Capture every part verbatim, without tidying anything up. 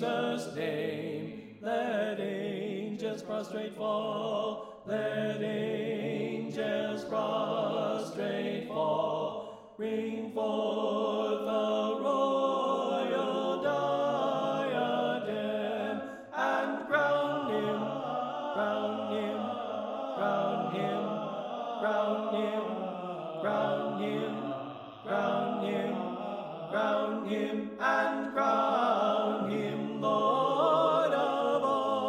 Jesus' name. Let angels prostrate fall. Let angels prostrate fall. Bring forth the royal diadem and crown him, crown him, crown him, crown him, crown him, crown him, crown him, and crown him Lord of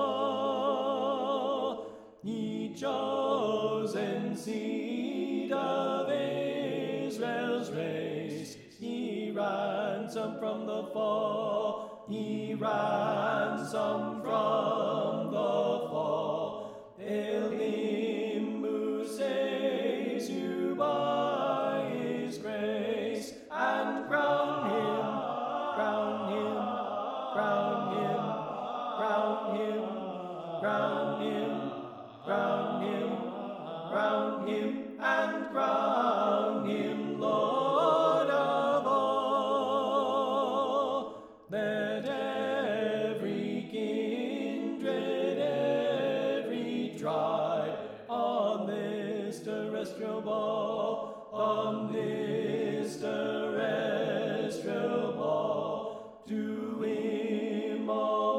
all. Ye chosen seed of Israel's race, ye ransom from the fall, ye ransom from the fall. Hail him who saves you by his grace, and crown him, crown him, crown him, crown him, crown him, crown him, crown him, and crown him Lord of all. Let every kindred, every tribe on this terrestrial ball, on this terrestrial ball, to him all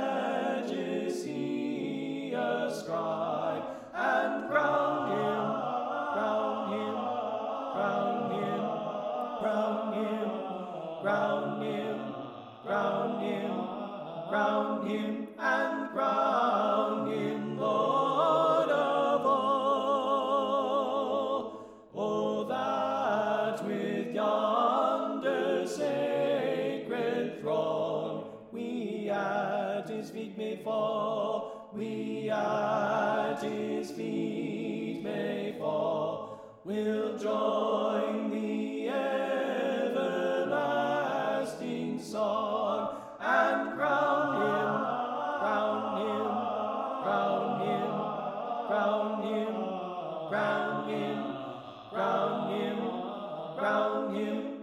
majesty ascribe, and crown him, crown him, crown him, crown him, crown him, crown him, crown him, and crown him Lord of all. Oh, that with yonder sacred throng we at his feet may fall, we at his feet may fall. We'll join the everlasting song and crown him, crown him, crown him, crown him, crown him, crown him, crown him.